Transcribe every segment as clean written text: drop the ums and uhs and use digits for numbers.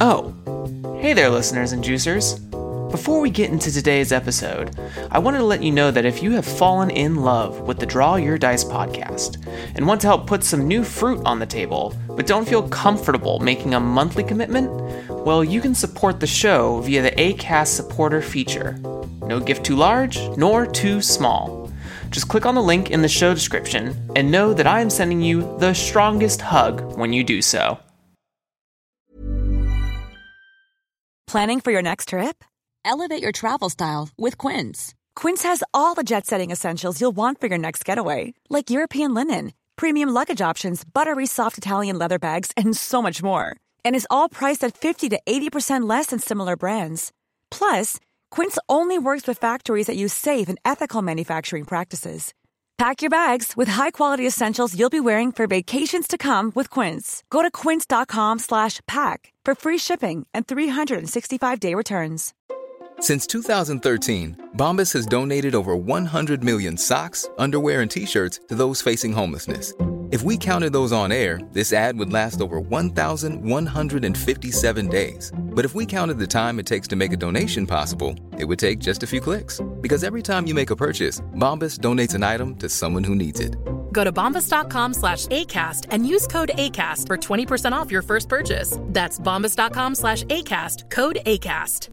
Oh, hey there, listeners and juicers. Before we get into today's episode, I wanted to let you know that if you have fallen in love with the Draw Your Dice podcast and want to help put some new fruit on the table, but don't feel comfortable making a monthly commitment, well, you can support the show via the Acast supporter feature. No gift too large, nor too small. Just click on the link in the show description and know that I am sending you the strongest hug when you do so. Planning for your next trip? Elevate your travel style with Quince. Quince has all the jet-setting essentials you'll want for your next getaway, like European linen, premium luggage options, buttery soft Italian leather bags, and so much more. And is all priced at 50 to 80% less than similar brands. Plus, Quince only works with factories that use safe and ethical manufacturing practices. Pack your bags with high-quality essentials you'll be wearing for vacations to come with Quince. Go to quince.com/pack for free shipping and 365-day returns. Since 2013, Bombas has donated over 100 million socks, underwear, and T-shirts to those facing homelessness. If we counted those on air, this ad would last over 1,157 days. But if we counted the time it takes to make a donation possible, it would take just a few clicks. Because every time you make a purchase, Bombas donates an item to someone who needs it. Go to bombas.com/ACAST and use code ACAST for 20% off your first purchase. That's bombas.com/ACAST, code ACAST.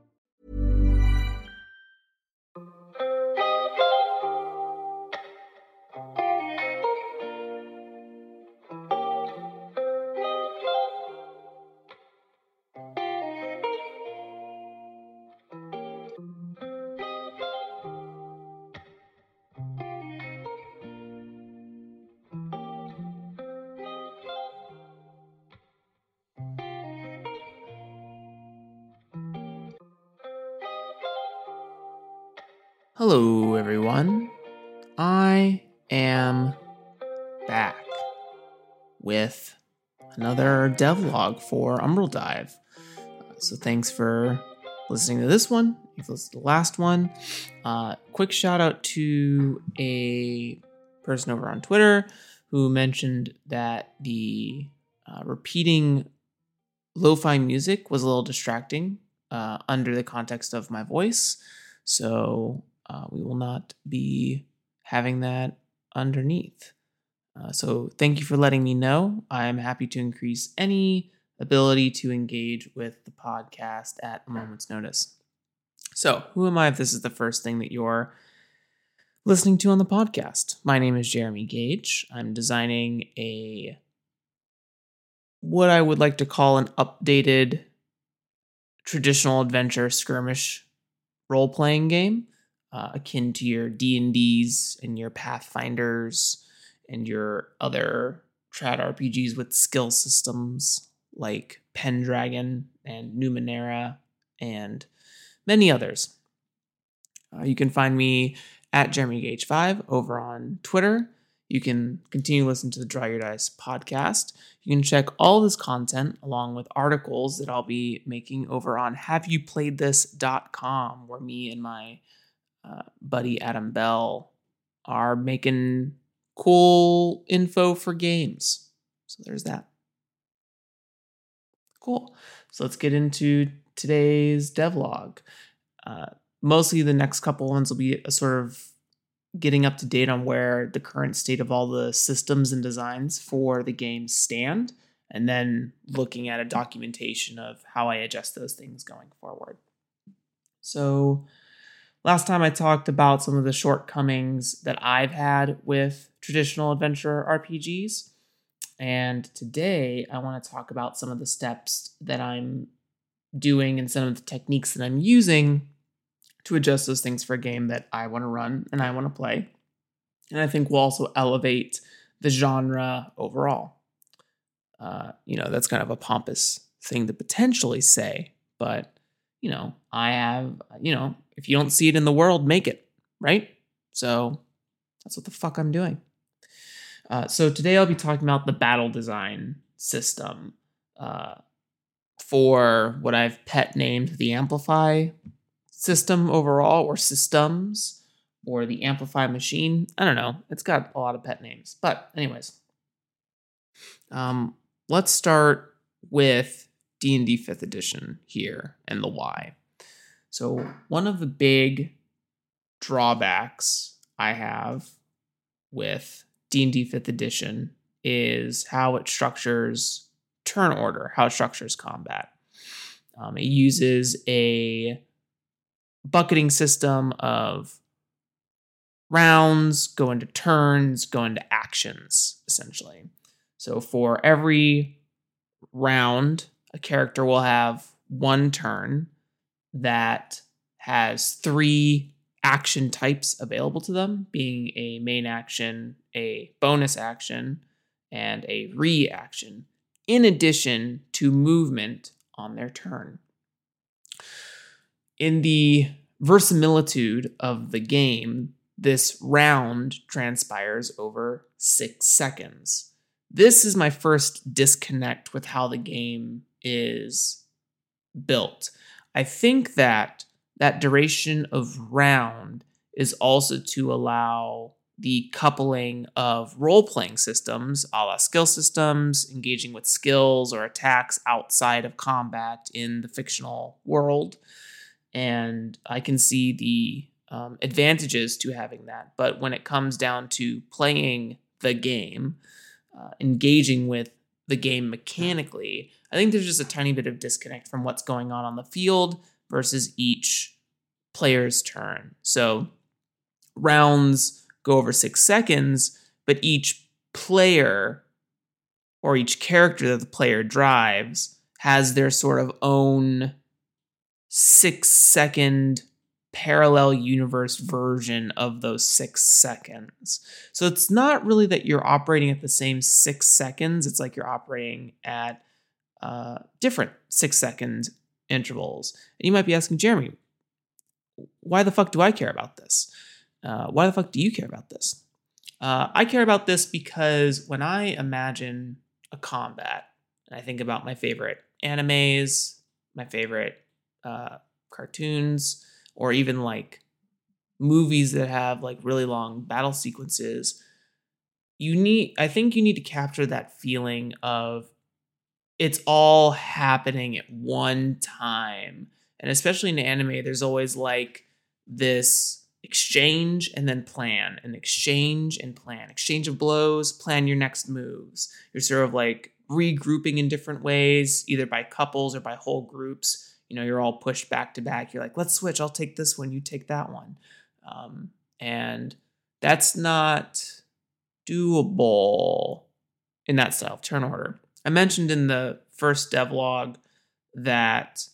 Hello, everyone. I am back with another devlog for Umbral Dive. So thanks for listening to this one. If you listened to the last one, quick shout out to a person over on Twitter who mentioned that the repeating lo-fi music was a little distracting under the context of my voice. So we will not be having that underneath. So thank you for letting me know. I'm happy to increase any ability to engage with the podcast at a moment's notice. So who am I if this is the first thing that you're listening to on the podcast? My name is Jeremy Gage. I'm designing what I would like to call an updated traditional adventure skirmish role-playing game. Akin to your D&Ds and your Pathfinders and your other trad RPGs with skill systems like Pendragon and Numenera and many others. You can find me at JeremyGage5 over on Twitter. You can continue to listen to the Draw Your Dice podcast. You can check all this content along with articles that I'll be making over on haveyouplayedthis.com, where me and my buddy Adam Bell are making cool info for games. So there's that. Cool. So let's get into today's devlog. Mostly the next couple ones will be a sort of getting up to date on where the current state of all the systems and designs for the game stand, and then looking at a documentation of how I adjust those things going forward. So last time I talked about some of the shortcomings that I've had with traditional adventure RPGs, and today I want to talk about some of the steps that I'm doing and some of the techniques that I'm using to adjust those things for a game that I want to run and I want to play. And I think will also elevate the genre overall. That's kind of a pompous thing to potentially say, but, I have, if you don't see it in the world, make it, right? So that's what the fuck I'm doing. So today I'll be talking about the battle design system for what I've pet named the Amplify system overall, or systems, or the Amplify machine. I don't know. It's got a lot of pet names. But anyways, let's start with D&D 5th edition here and the why. So one of the big drawbacks I have with D&D 5th edition is how it structures turn order, how it structures combat. It uses a bucketing system of rounds, go into turns, go into actions, essentially. So for every round, a character will have one turn that has 3 action types available to them, being a main action, a bonus action, and a reaction, in addition to movement on their turn. In the verisimilitude of the game, this round transpires over 6 seconds. This is my first disconnect with how the game is built. I think that duration of round is also to allow the coupling of role-playing systems, a la skill systems, engaging with skills or attacks outside of combat in the fictional world. And I can see the advantages to having that. But when it comes down to playing the game, engaging with the game mechanically, I think there's just a tiny bit of disconnect from what's going on the field versus each player's turn. So rounds go over 6 seconds, but each player or each character that the player drives has their sort of own 6-second parallel universe version of those 6 seconds. So it's not really that you're operating at the same 6 seconds. It's like you're operating at different 6-second intervals. And you might be asking, Jeremy, why the fuck do I care about this? Why the fuck do you care about this? I care about this because when I imagine a combat, and I think about my favorite animes, my favorite cartoons, or even like movies that have like really long battle sequences, I think you need to capture that feeling of it's all happening at one time. And especially in anime, there's always like this exchange and then plan, and exchange and plan, exchange of blows, plan your next moves. You're sort of like regrouping in different ways, either by couples or by whole groups. You know, you're all pushed back to back. You're like, let's switch. I'll take this one. You take that one. And that's not doable in that style of turn order. I mentioned in the first devlog that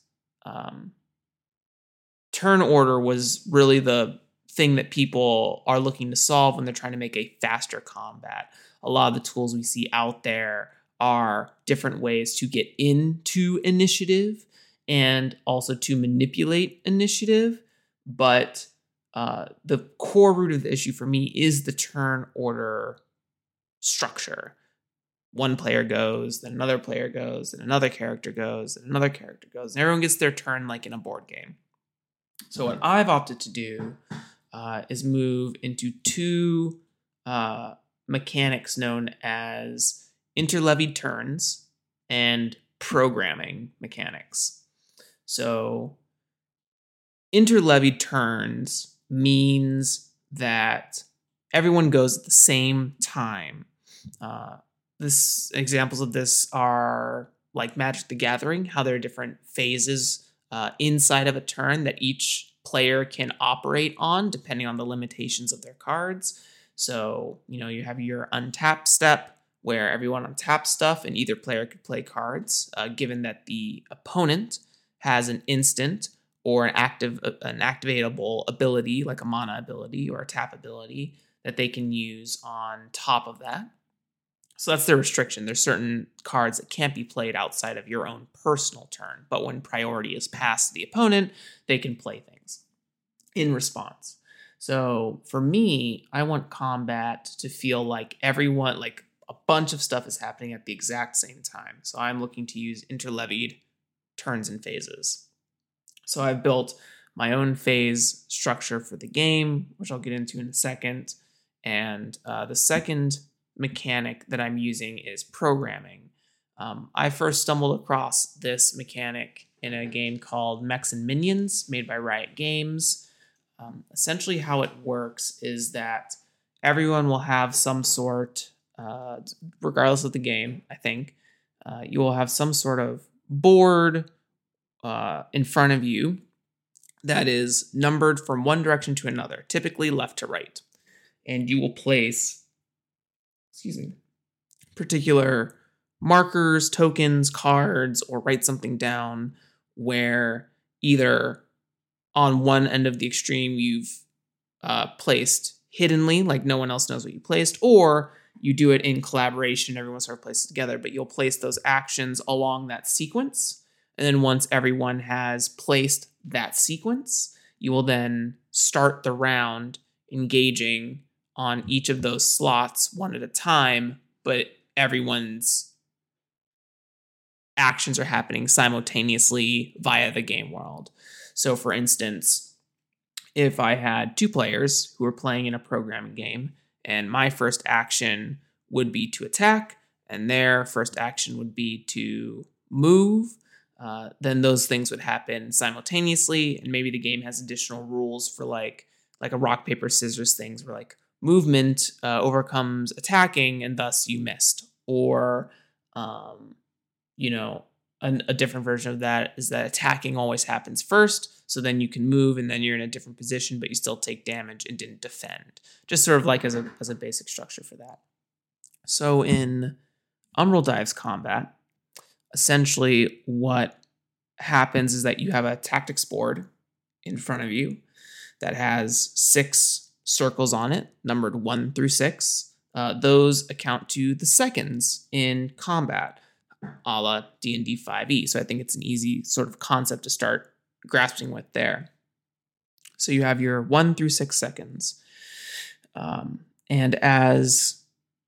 turn order was really the thing that people are looking to solve when they're trying to make a faster combat. A lot of the tools we see out there are different ways to get into initiative and also to manipulate initiative. But the core root of the issue for me is the turn order structure. One player goes, then another player goes, then another character goes, then another character goes, and everyone gets their turn like in a board game. So what I've opted to do is move into 2 mechanics known as interlevied turns and programming mechanics. So interlevied turns means that everyone goes at the same time. Examples of this are like Magic the Gathering, how there are different phases inside of a turn that each player can operate on depending on the limitations of their cards. So, you have your untap step where everyone untaps stuff and either player could play cards, given that the opponent has an instant or an activatable ability, like a mana ability or a tap ability that they can use on top of that. So that's their restriction. There's certain cards that can't be played outside of your own personal turn, but when priority is passed to the opponent, they can play things in response. So for me, I want combat to feel like everyone, like a bunch of stuff is happening at the exact same time. So I'm looking to use interlevied turns and phases. So I've built my own phase structure for the game, which I'll get into in a second. And the second mechanic that I'm using is programming. I first stumbled across this mechanic in a game called Mechs and Minions, made by Riot Games. Essentially, how it works is that everyone will have some sort, regardless of the game, I think, you will have some sort of board in front of you that is numbered from one direction to another, typically left to right. And you will place, particular markers, tokens, cards, or write something down where either on one end of the extreme you've placed hiddenly, like no one else knows what you placed, or you do it in collaboration, everyone sort of places it together, but you'll place those actions along that sequence. And then once everyone has placed that sequence, you will then start the round engaging on each of those slots one at a time, but everyone's actions are happening simultaneously via the game world. So for instance, if I had two players who were playing in a programming game, and my first action would be to attack, and their first action would be to move, then those things would happen simultaneously, and maybe the game has additional rules for like a rock, paper, scissors things where like movement overcomes attacking, and thus you missed. Or, a different version of that is that attacking always happens first, so then you can move and then you're in a different position, but you still take damage and didn't defend. Just sort of like as a basic structure for that. So in Umbral Dives combat, essentially what happens is that you have a tactics board in front of you that has 6 circles on it, numbered 1 through 6. Those account to the seconds in combat, a la D&D 5e. So I think it's an easy sort of concept to start grasping with there. So you have your 1 through 6 seconds. And as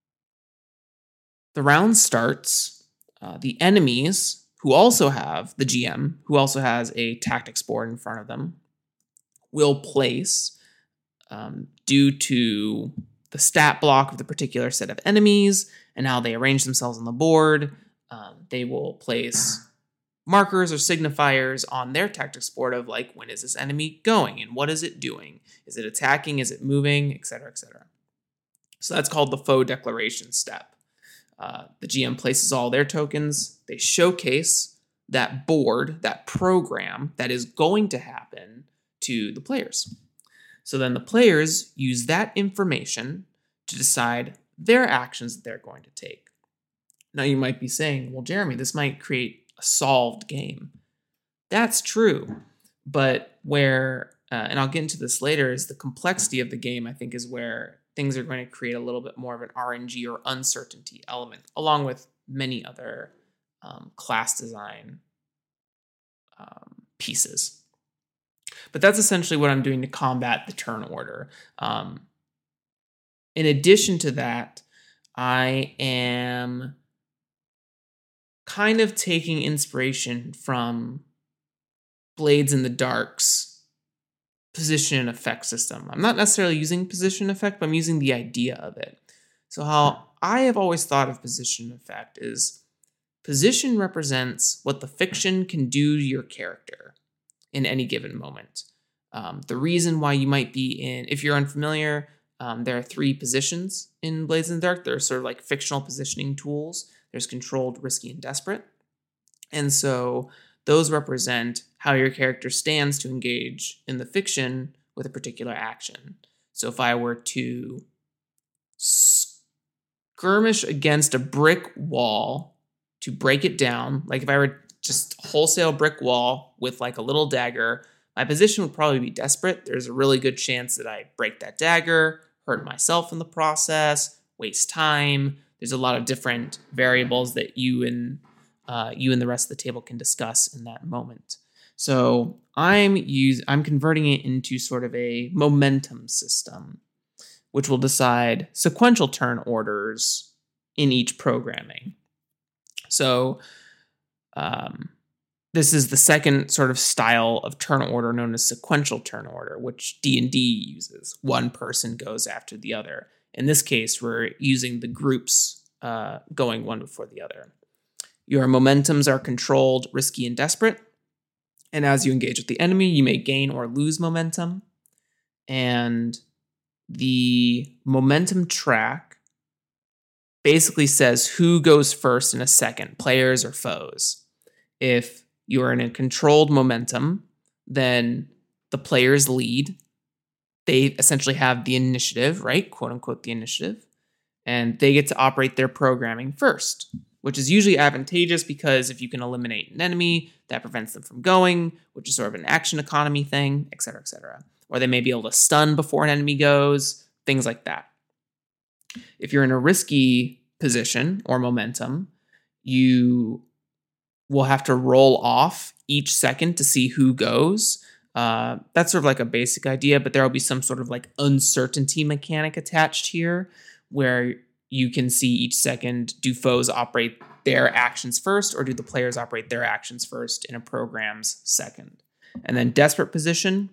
the round starts, the enemies, who also have the GM, who also has a tactics board in front of them, will place, due to the stat block of the particular set of enemies and how they arrange themselves on the board, they will place markers or signifiers on their tactics board of like, when is this enemy going and what is it doing? Is it attacking? Is it moving? Etc., etc. So that's called the foe declaration step. The GM places all their tokens. They showcase that board, that program that is going to happen to the players. So then the players use that information to decide their actions that they're going to take. Now you might be saying, well, Jeremy, this might create a solved game. That's true. But where, and I'll get into this later, is the complexity of the game, I think, is where things are going to create a little bit more of an RNG or uncertainty element, along with many other class design pieces. But that's essentially what I'm doing to combat the turn order. In addition to that, I am kind of taking inspiration from Blades in the Dark's position and effect system. I'm not necessarily using position effect, but I'm using the idea of it. So how I have always thought of position effect is position represents what the fiction can do to your character in any given moment. The reason why you might be in, if you're unfamiliar, there are 3 positions in Blades in the Dark. They're sort of like fictional positioning tools. There's controlled, risky, and desperate. And so those represent how your character stands to engage in the fiction with a particular action. So if I were to skirmish against a brick wall to break it down, like if I were just wholesale brick wall with like a little dagger, my position would probably be desperate. There's a really good chance that I break that dagger, hurt myself in the process, waste time. There's a lot of different variables that you and the rest of the table can discuss in that moment. So I'm converting it into sort of a momentum system, which will decide sequential turn orders in each programming. So this is the second sort of style of turn order known as sequential turn order, which D&D uses. One person goes after the other. In this case, we're using the groups going one before the other. Your momentums are controlled, risky, and desperate. And as you engage with the enemy, you may gain or lose momentum. And the momentum track basically says who goes first in a second, players or foes. If you're in a controlled momentum, then the players lead. They essentially have the initiative, right? Quote unquote, the initiative. And they get to operate their programming first, which is usually advantageous because if you can eliminate an enemy, that prevents them from going, which is sort of an action economy thing, et cetera, et cetera. Or they may be able to stun before an enemy goes, things like that. If you're in a risky position or momentum, you will have to roll off each second to see who goes. That's sort of like a basic idea, but there will be some sort of like uncertainty mechanic attached here where you can see each second, do foes operate their actions first or do the players operate their actions first in a program's second? And then desperate position,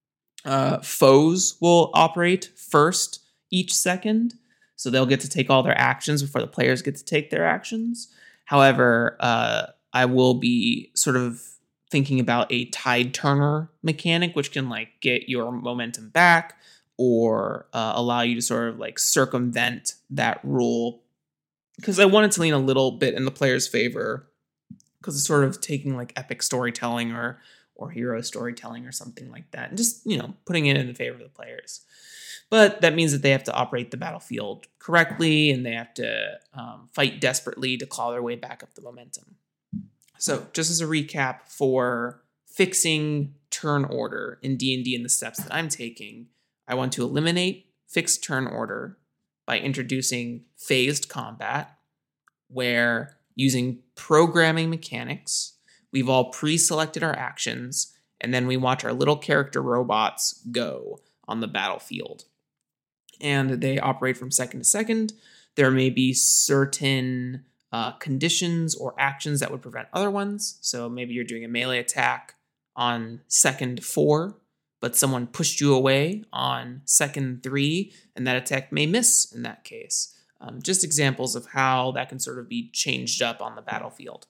foes will operate first each second. So they'll get to take all their actions before the players get to take their actions. However, I will be sort of thinking about a tide turner mechanic, which can like get your momentum back or allow you to sort of like circumvent that rule. Because I wanted to lean a little bit in the player's favor because it's sort of taking like epic storytelling or hero storytelling or something like that and just, putting it in the favor of the players. But that means that they have to operate the battlefield correctly and they have to fight desperately to claw their way back up the momentum. So just as a recap for fixing turn order in D&D and the steps that I'm taking, I want to eliminate fixed turn order by introducing phased combat, where using programming mechanics, we've all pre-selected our actions, and then we watch our little character robots go on the battlefield. And they operate from second to second. There may be certain conditions or actions that would prevent other ones. So maybe you're doing a melee attack on second 4, but someone pushed you away on second 3, and that attack may miss in that case. Just examples of how that can sort of be changed up on the battlefield.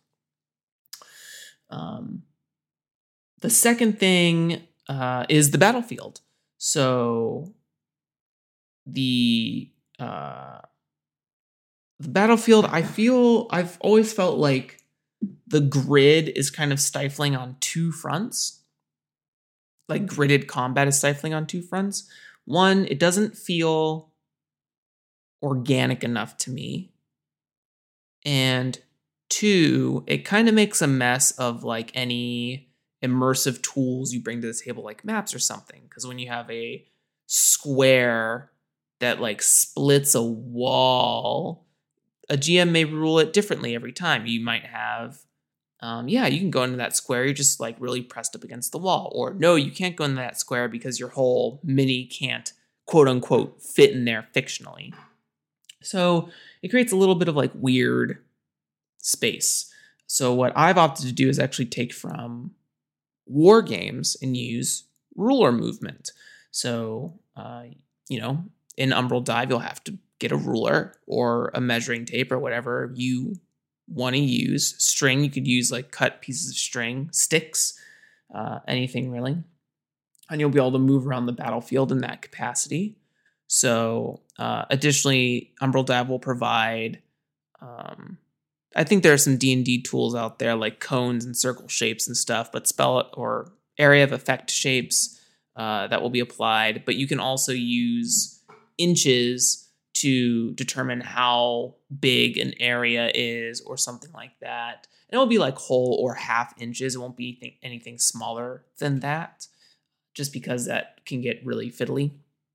The second thing is the battlefield. So the battlefield, I've always felt like the grid is kind of stifling on two fronts. Like gridded combat is stifling on two fronts. One, it doesn't feel organic enough to me. And two, it kind of makes a mess of like any immersive tools you bring to the table, like maps or something. Because when you have a square that like splits a wall, a GM may rule it differently every time. You might have, you can go into that square, you're just like really pressed up against the wall. Or no, you can't go into that square because your whole mini can't, quote unquote, fit in there fictionally. So it creates a little bit of like weird space. So what I've opted to do is actually take from war games and use ruler movement. So, in Umbral Dive, you'll have to get a ruler or a measuring tape or whatever you want to use. String, you could use like cut pieces of string, sticks, anything really. And you'll be able to move around the battlefield in that capacity. So additionally, Umbral Dive will provide, I think there are some D&D tools out there like cones and circle shapes and stuff, but spell or area of effect shapes that will be applied. But you can also use inches to determine how big an area is or something like that. And it'll be like whole or half inches. It won't be anything smaller than that, just because that can get really fiddly.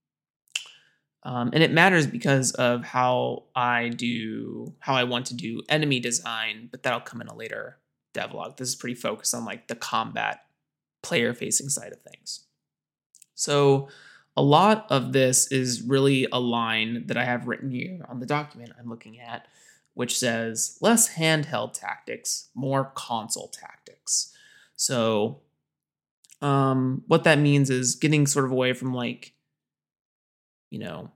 And it matters because of how I want to do enemy design, but that'll come in a later devlog. This is pretty focused on like the combat player-facing side of things. So a lot of this is really a line that I have written here on the document I'm looking at, which says less handheld tactics, more console tactics. So what that means is getting sort of away from like,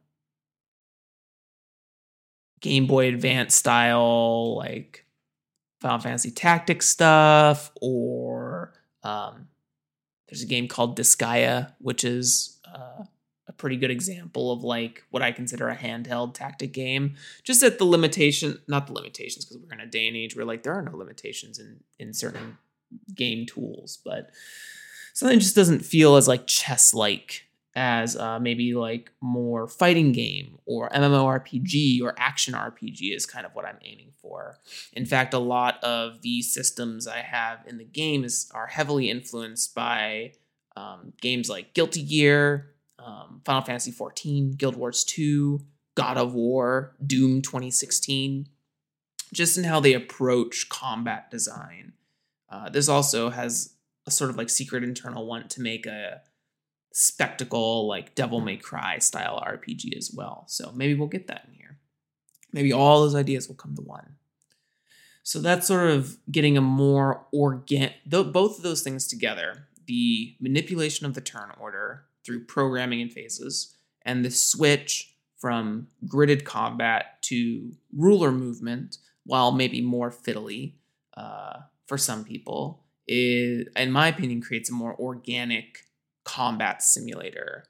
Game Boy Advance style, like Final Fantasy Tactics stuff, or there's a game called Disgaea, which is a pretty good example of like what I consider a handheld tactic game. Just at not the limitations, because we're in a day and age where like there are no limitations in certain game tools, but something just doesn't feel as like chess-like as maybe like more fighting game or MMORPG or action RPG is kind of what I'm aiming for. In fact, a lot of the systems I have in the game are heavily influenced by games like Guilty Gear, Final Fantasy XIV, Guild Wars 2, God of War, Doom 2016, just in how they approach combat design. This also has a sort of like secret internal want to make a spectacle like Devil May Cry style RPG as well. So maybe we'll get that in here. Maybe all those ideas will come to one. So that's sort of getting a more both of those things together, the manipulation of the turn order through programming and phases, and the switch from gridded combat to ruler movement, while maybe more fiddly for some people, in my opinion, creates a more organic combat simulator.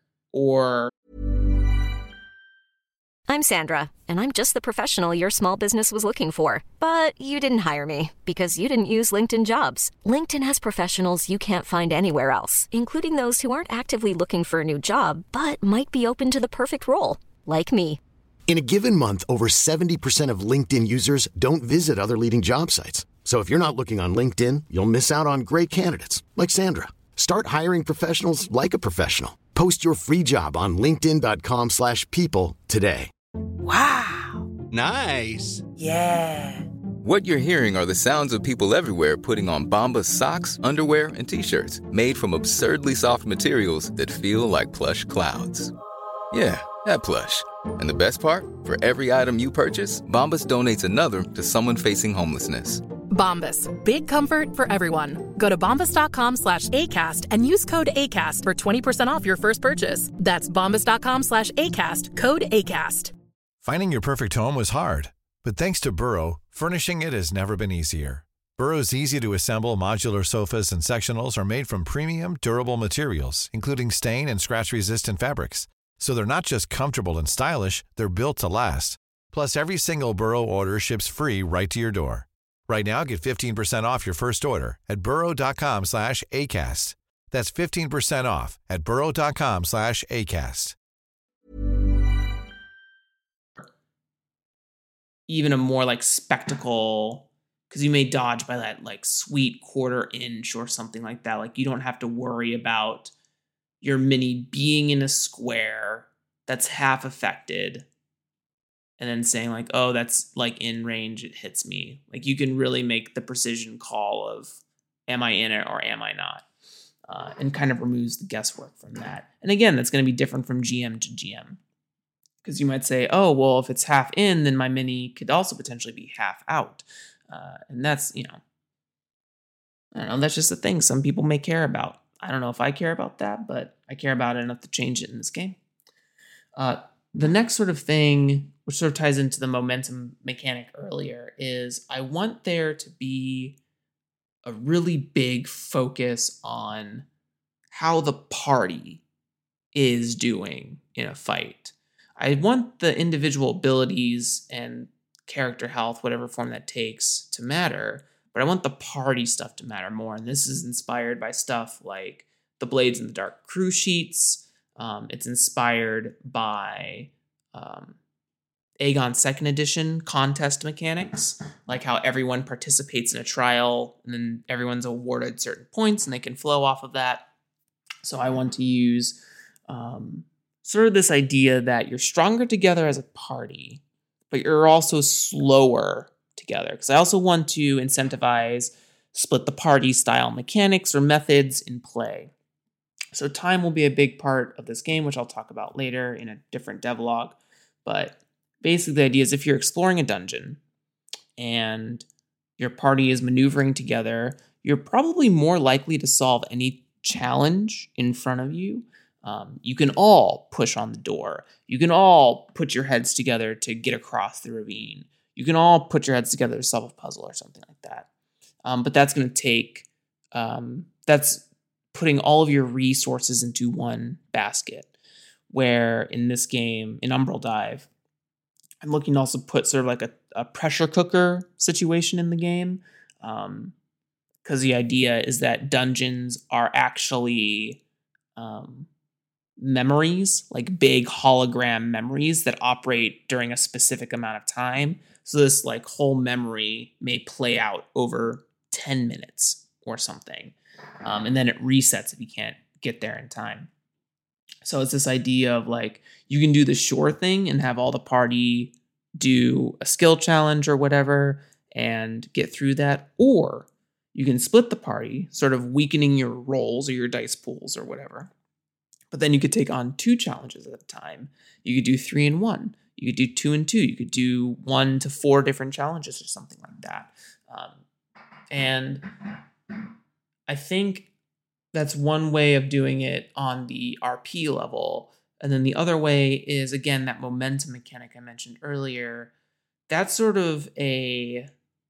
I'm Sandra, and I'm just the professional your small business was looking for. But you didn't hire me because you didn't use LinkedIn Jobs. LinkedIn has professionals you can't find anywhere else, including those who aren't actively looking for a new job, but might be open to the perfect role, like me. In a given month, over 70% of LinkedIn users don't visit other leading job sites. So if you're not looking on LinkedIn, you'll miss out on great candidates like Sandra. Start hiring professionals like a professional. Post your free job on linkedin.com/people today. Wow. Nice. Yeah. What you're hearing are the sounds of people everywhere putting on Bombas socks, underwear, and T-shirts made from absurdly soft materials that feel like plush clouds. Yeah, that plush. And the best part? For every item you purchase, Bombas donates another to someone facing homelessness. Bombas. Big comfort for everyone. Go to bombas.com/ACAST and use code ACAST for 20% off your first purchase. That's bombas.com/ACAST, code ACAST. Finding your perfect home was hard, but thanks to Burrow, furnishing it has never been easier. Burrow's easy-to-assemble modular sofas and sectionals are made from premium, durable materials, including stain and scratch-resistant fabrics. So they're not just comfortable and stylish, they're built to last. Plus, every single Burrow order ships free right to your door. Right now, get 15% off your first order at burrow.com/ACAST. That's 15% off at burrow.com/ACAST. Even a more like spectacle, because you may dodge by that like sweet quarter inch or something like that. Like you don't have to worry about your mini being in a square that's half affected and then saying like, oh, that's like in range, it hits me. Like you can really make the precision call of, am I in it or am I not? And kind of removes the guesswork from that. And again, that's going to be different from GM to GM. Because you might say, oh, well, if it's half in, then my mini could also potentially be half out. And that's, I don't know, that's just a thing some people may care about. I don't know if I care about that, but I care about it enough to change it in this game. The next sort of thing, which sort of ties into the momentum mechanic earlier, is I want there to be a really big focus on how the party is doing in a fight. I want the individual abilities and character health, whatever form that takes, to matter, but I want the party stuff to matter more. And this is inspired by stuff like the Blades in the Dark crew sheets. It's inspired by Aegon 2nd Edition contest mechanics, like how everyone participates in a trial and then everyone's awarded certain points and they can flow off of that. So I want to use sort of this idea that you're stronger together as a party, but you're also slower together. Because I also want to incentivize split the party style mechanics or methods in play. So time will be a big part of this game, which I'll talk about later in a different devlog. But basically the idea is if you're exploring a dungeon and your party is maneuvering together, you're probably more likely to solve any challenge in front of you. You can all push on the door. You can all put your heads together to get across the ravine. you can all put your heads together to solve a puzzle or something like that. But that's going to take, that's putting all of your resources into one basket. Where in this game, in Umbral Dive, I'm looking to also put sort of like a pressure cooker situation in the game. Because the idea is that dungeons are actually memories, like big hologram memories that operate during a specific amount of time. So this like whole memory may play out over 10 minutes or something. And then it resets if you can't get there in time. So it's this idea of like, you can do the sure thing and have all the party do a skill challenge or whatever and get through that. Or you can split the party, sort of weakening your rolls or your dice pools or whatever. But then you could take on 2 challenges at a time. You could do 3 and 1. You could do 2 and 2. You could do 1 to 4 different challenges or something like that. And I think that's one way of doing it on the RP level. And then the other way is, again, that momentum mechanic I mentioned earlier. That's sort of a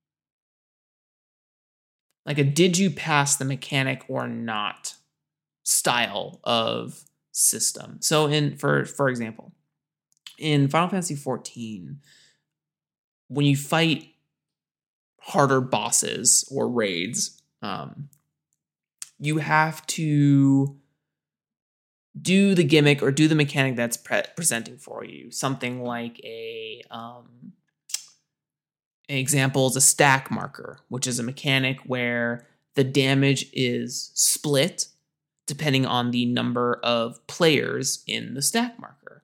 did you pass the mechanic or not style of system. So for example, in Final Fantasy XIV, when you fight harder bosses or raids, you have to do the gimmick or do the mechanic that's presenting for you. Something like an example is a stack marker, which is a mechanic where the damage is split depending on the number of players in the stack marker.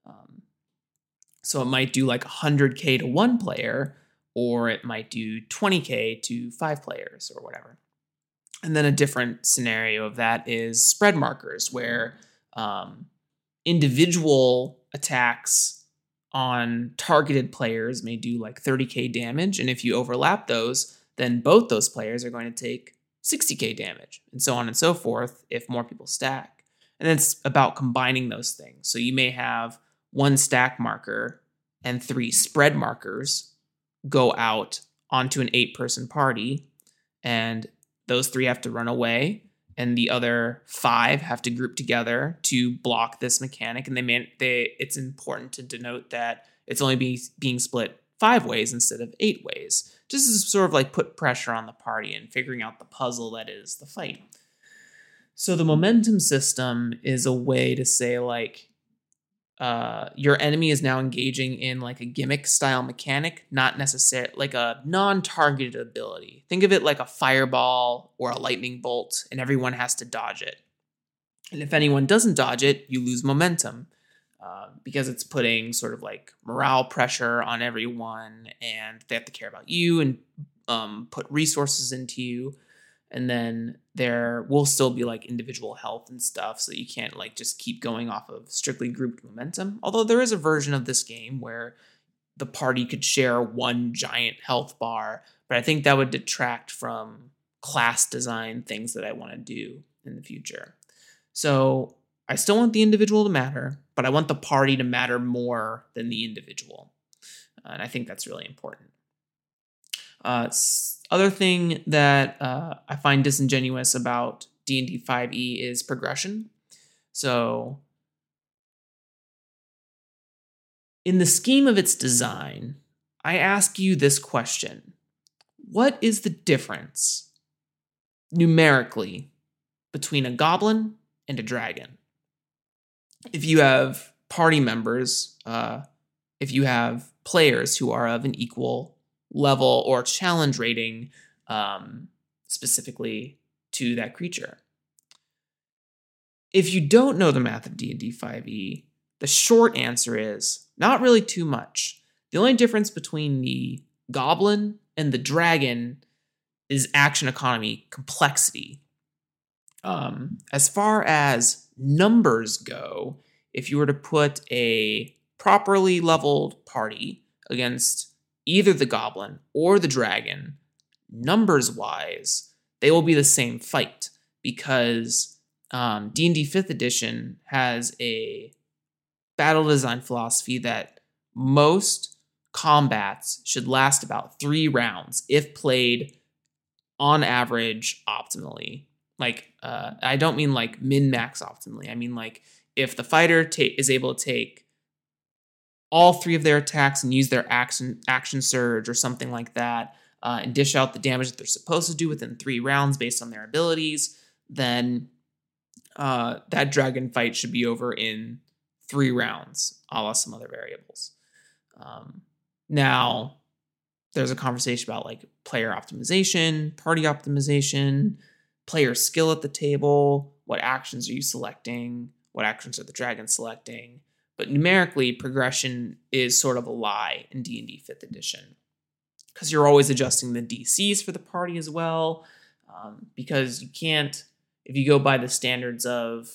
So it might do like 100k to 1 player, or it might do 20k to 5 players or whatever. And then a different scenario of that is spread markers, where individual attacks on targeted players may do like 30k damage. And if you overlap those, then both those players are going to take 60k damage, and so on and so forth if more people stack. And it's about combining those things. So you may have 1 stack marker and 3 spread markers go out onto an 8-person party, and those 3 have to run away, and the other 5 have to group together to block this mechanic. And it's important to denote that it's only being split 5 ways instead of 8 ways, just to sort of like put pressure on the party and figuring out the puzzle that is the fight. So the momentum system is a way to say like, your enemy is now engaging in like a gimmick style mechanic, not necessarily like a non-targeted ability. Think of it like a fireball or a lightning bolt, and everyone has to dodge it. And if anyone doesn't dodge it, you lose momentum, because it's putting sort of like morale pressure on everyone, and they have to care about you and put resources into you. And then there will still be like individual health and stuff, so you can't like just keep going off of strictly grouped momentum. Although there is a version of this game where the party could share 1 giant health bar, but I think that would detract from class design things that I want to do in the future. So I still want the individual to matter, but I want the party to matter more than the individual. And I think that's really important. Other thing that I find disingenuous about D&D 5e is progression. So in the scheme of its design, I ask you this question. What is the difference numerically between a goblin and a dragon? If you have party members, if you have players who are of an equal level or challenge rating, specifically to that creature. If you don't know the math of D&D 5e, the short answer is not really too much. The only difference between the goblin and the dragon is action economy complexity. As far as numbers go, if you were to put a properly leveled party against either the goblin or the dragon, numbers-wise, they will be the same fight, because D&D 5th edition has a battle design philosophy that most combats should last about 3 rounds if played on average optimally. Like, I don't mean like min-max optimally. I mean like if the fighter is able to take all 3 of their attacks and use their action surge or something like that, and dish out the damage that they're supposed to do within 3 rounds based on their abilities, then that dragon fight should be over in 3 rounds, a la some other variables. Now, there's a conversation about like player optimization, party optimization, player skill at the table. What actions are you selecting? What actions are the dragons selecting? But numerically, progression is sort of a lie in D&D 5th edition, because you're always adjusting the DCs for the party as well, because you can't, if you go by the standards of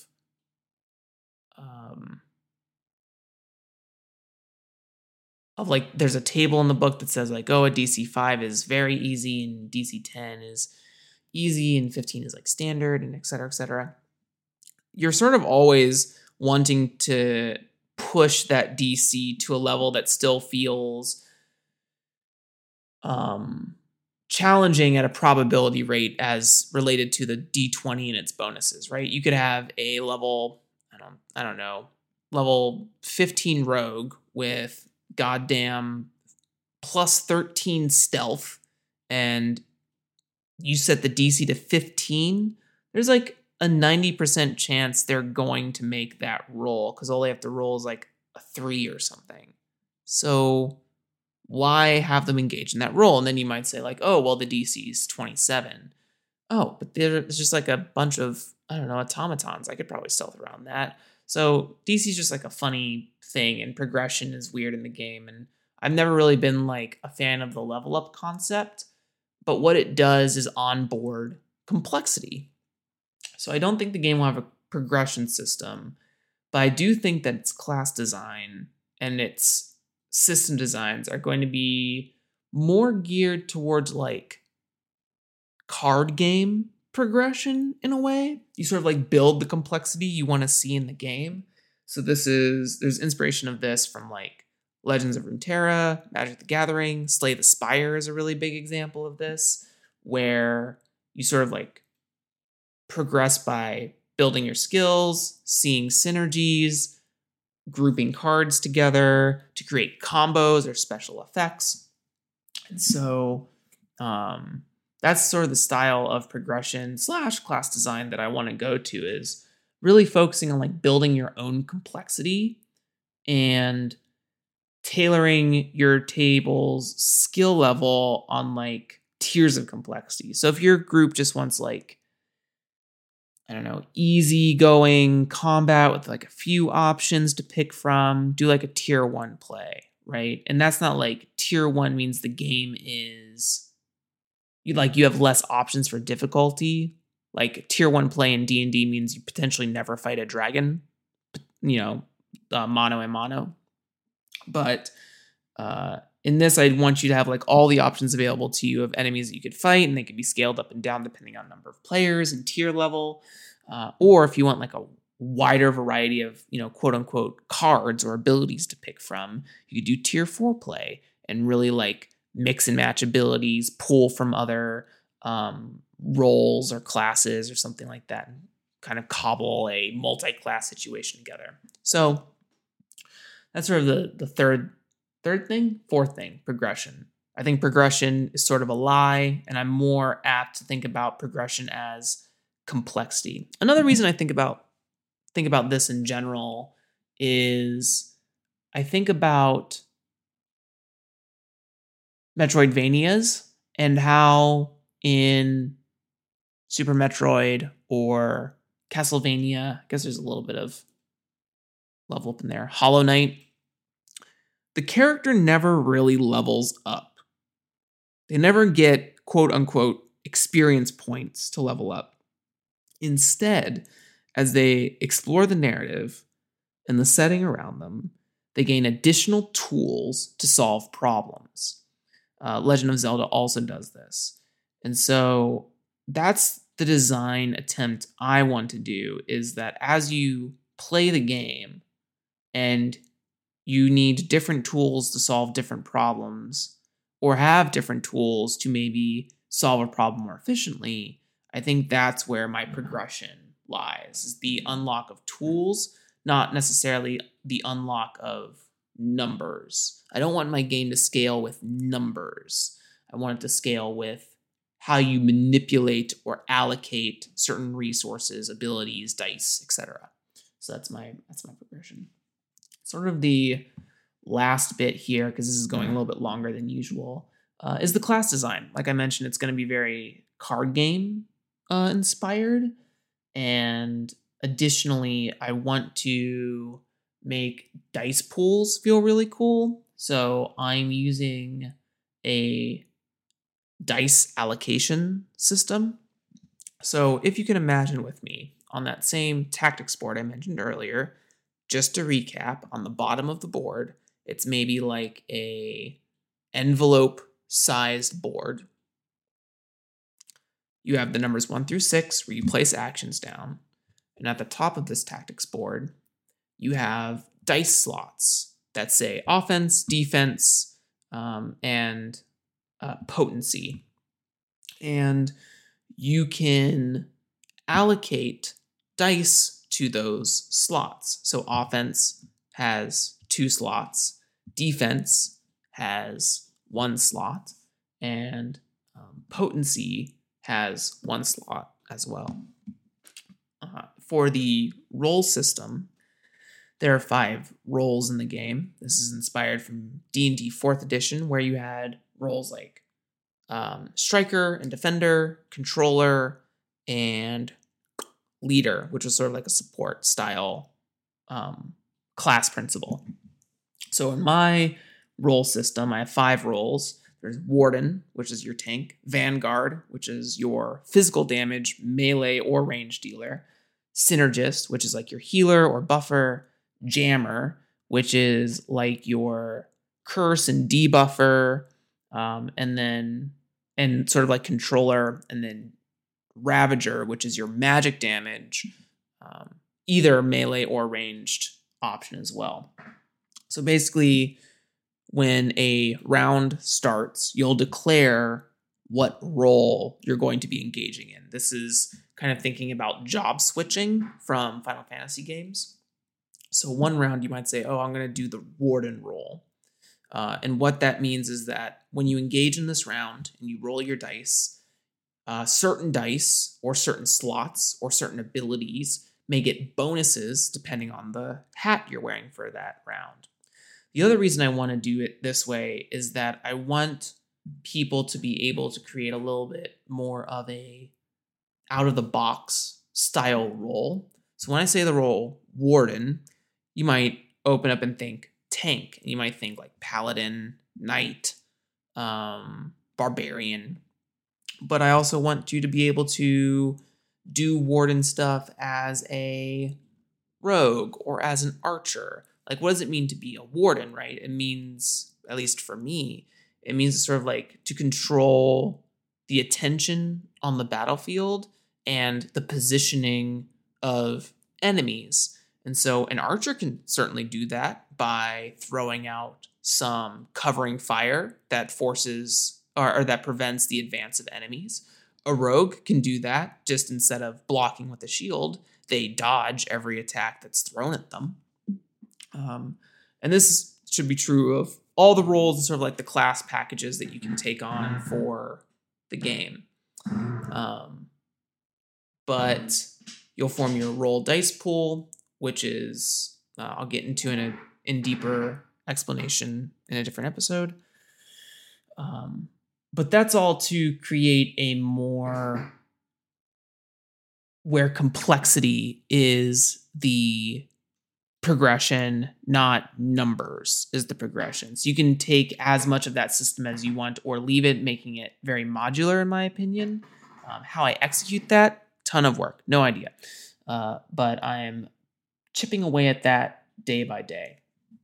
like, there's a table in the book that says like, oh, a DC 5 is very easy and DC 10 is easy and 15 is like standard, and et cetera, et cetera. You're sort of always wanting to push that DC to a level that still feels challenging at a probability rate as related to the D20 and its bonuses, right? You could have a level, I don't know, level 15 rogue with goddamn plus 13 stealth, and you set the DC to 15. There's like a 90% chance they're going to make that roll, because all they have to roll is like a 3 or something. So why have them engage in that roll? And then you might say like, oh, well, the DC is 27. Oh, but there's just like a bunch of, I don't know, automatons. I could probably stealth around that. So DC is just like a funny thing, and progression is weird in the game. And I've never really been like a fan of the level up concept, but what it does is onboard complexity. So I don't think the game will have a progression system, but I do think that its class design and its system designs are going to be more geared towards like card game progression in a way. You sort of like build the complexity you want to see in the game. So there's inspiration of this from like Legends of Runeterra, Magic the Gathering. Slay the Spire is a really big example of this, where you sort of like progress by building your skills, seeing synergies, grouping cards together to create combos or special effects. And so that's sort of the style of progression / class design that I want to go to, is really focusing on like building your own complexity and tailoring your table's skill level on like tiers of complexity. So if your group just wants like, I don't know, easy going combat with like a few options to pick from, do like a tier 1 play, right? And that's not like tier 1 means the game is you have less options for difficulty. Like tier 1 play in D&D means you potentially never fight a dragon, mono and mono. But in this, I'd want you to have like all the options available to you of enemies that you could fight, and they could be scaled up and down depending on number of players and tier level. Or if you want like a wider variety of, quote unquote cards or abilities to pick from, you could do tier 4 play and really like mix and match abilities, pull from other roles or classes or something like that, and kind of cobble a multi-class situation together. So that's sort of the fourth thing, progression. I think progression is sort of a lie, and I'm more apt to think about progression as complexity. Another reason I think about this in general is I think about Metroidvanias and how in Super Metroid or Castlevania, I guess there's a little bit of level up in there, Hollow Knight, the character never really levels up. They never get quote unquote experience points to level up. Instead, as they explore the narrative and the setting around them, they gain additional tools to solve problems. Legend of Zelda also does this. And so that's the design attempt I want to do, is that as you play the game and you need different tools to solve different problems, or have different tools to maybe solve a problem more efficiently, I think that's where my progression lies, is the unlock of tools, not necessarily the unlock of numbers. I don't want my game to scale with numbers. I want it to scale with how you manipulate or allocate certain resources, abilities, dice, etc. So that's my progression. Sort of the last bit here, because this is going a little bit longer than usual, is the class design. Like I mentioned, it's going to be very card game inspired. And additionally, I want to make dice pools feel really cool. So I'm using a dice allocation system. So if you can imagine with me, on that same tactics board I mentioned earlier, just to recap, on the bottom of the board, it's maybe like a envelope-sized board. You have the numbers 1 through 6 where you place actions down. And at the top of this tactics board, you have dice slots that say offense, defense, and potency. And you can allocate dice to those slots. So offense has 2 slots, defense has 1 slot, and potency has 1 slot as well. For the roll system, there are 5 roles in the game. This is inspired from D&D 4th edition, where you had roles like striker and defender, controller, and leader, which was sort of like a support style class principle. So in my role system, I have 5 roles. There's Warden, which is your tank, Vanguard, which is your physical damage, melee or range dealer, Synergist, which is like your healer or buffer, Jammer, which is like your curse and debuffer, and sort of like controller, and then Ravager, which is your magic damage, either melee or ranged option as well. So basically, when a round starts, you'll declare what role you're going to be engaging in. This is kind of thinking about job switching from Final Fantasy games. So one round you might say, oh, I'm going to do the Warden role. And what that means is that when you engage in this round and you roll your dice, certain dice or certain slots or certain abilities may get bonuses depending on the hat you're wearing for that round. The other reason I want to do it this way is that I want people to be able to create a little bit more of a out-of-the-box style role. So when I say the role Warden, you might open up and think tank, and you might think like paladin, knight, barbarian. But I also want you to be able to do Warden stuff as a rogue or as an archer. Like, what does it mean to be a Warden, right? It means, at least for me, it means sort of like to control the attention on the battlefield and the positioning of enemies. And so an archer can certainly do that by throwing out some covering fire that forces or that prevents the advance of enemies. A rogue can do that. Just instead of blocking with a shield, they dodge every attack that's thrown at them. And this should be true of all the roles and sort of like the class packages that you can take on for the game. But you'll form your roll dice pool, which is, I'll get into in deeper explanation in a different episode. But that's all to create a more where complexity is the progression, not numbers is the progression. So you can take as much of that system as you want or leave it, making it very modular, in my opinion. How I execute that, ton of work, no idea. But I'm chipping away at that day by day.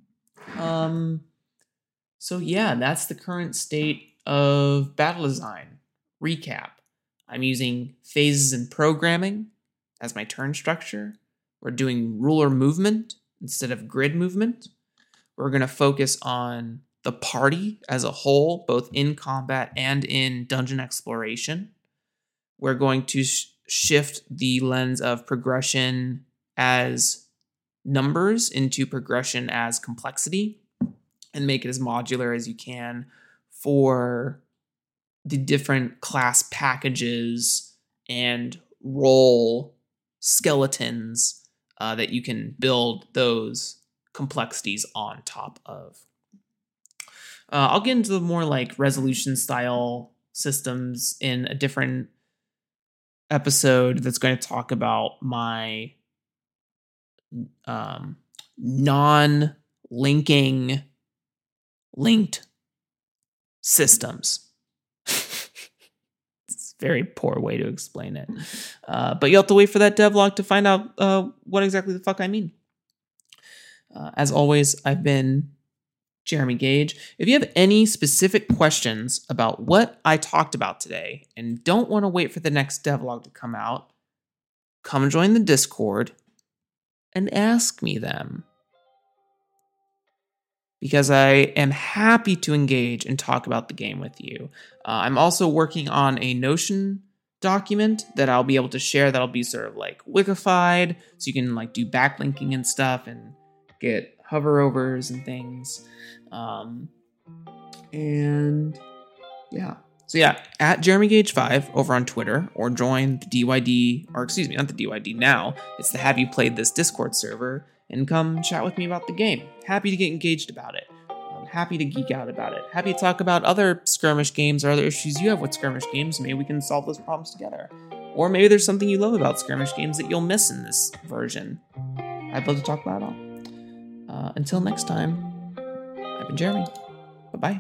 So yeah, that's the current state of battle design. Recap. I'm using phases in programming as my turn structure. We're doing ruler movement instead of grid movement. We're going to focus on the party as a whole, both in combat and in dungeon exploration. We're going to shift the lens of progression as numbers into progression as complexity and make it as modular as you can for the different class packages and role skeletons that you can build those complexities on top of. I'll get into the more like resolution style systems in a different episode that's going to talk about my non-linking linked systems. It's a very poor way to explain it. But you'll have to wait for that devlog to find out what exactly the fuck I mean. As always, I've been Jeremy Gage. If you have any specific questions about what I talked about today and don't want to wait for the next devlog to come out, come join the Discord and ask me them. Because I am happy to engage and talk about the game with you. I'm also working on a Notion document that I'll be able to share that'll be sort of like Wikified, so you can like do backlinking and stuff and get hoverovers and things. And yeah. So yeah, at Jeremy Gage 5 over on Twitter, or join the DYD, or excuse me, not the DYD now, it's the Have You Played This Discord server, and come chat with me about the game. Happy to get engaged about it. I'm happy to geek out about it. Happy to talk about other skirmish games or other issues you have with skirmish games. Maybe we can solve those problems together. Or maybe there's something you love about skirmish games that you'll miss in this version. I'd love to talk about it all. Until next time, I've been Jeremy. Bye-bye.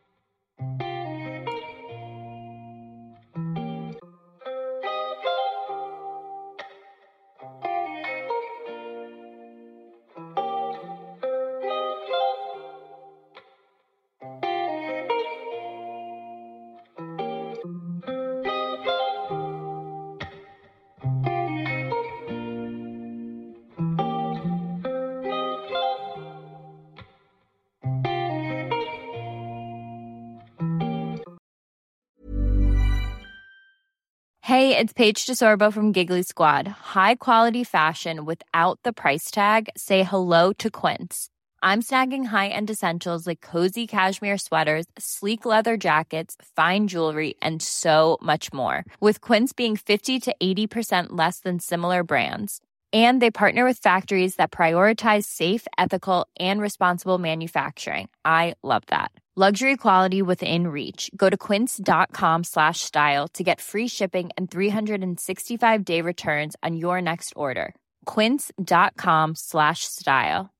Hey, it's Paige DeSorbo from Giggly Squad. High quality fashion without the price tag. Say hello to Quince. I'm snagging high-end essentials like cozy cashmere sweaters, sleek leather jackets, fine jewelry, and so much more. With Quince being 50 to 80% less than similar brands. And they partner with factories that prioritize safe, ethical, and responsible manufacturing. I love that. Luxury quality within reach. Go to quince.com/style to get free shipping and 365-day returns on your next order. Quince.com/style.